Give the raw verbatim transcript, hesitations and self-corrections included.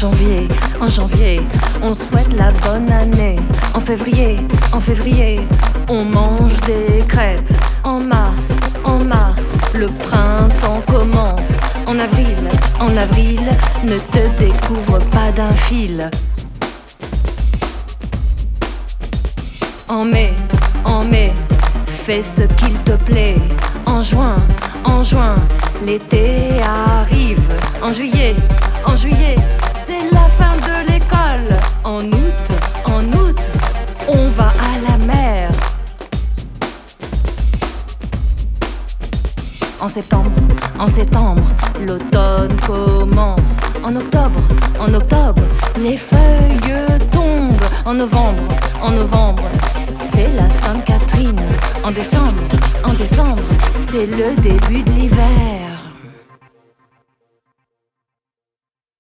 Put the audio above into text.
janvier, en janvier, on souhaite la bonne année. En février, en février, on mange des crêpes. En mars, en mars, le printemps commence. En avril, en avril, ne te découvre pas d'un fil. En mai, en mai, fais ce qu'il te plaît. En juin, en juin, l'été arrive. En juillet, en juillet, c'est la fin de l'école. En août, en août, on va à la mer. En septembre, en septembre, l'automne commence. En octobre, en octobre, les feuilles tombent. En novembre, en novembre, c'est la Sainte Catherine. En décembre, en décembre, c'est le début de l'hiver.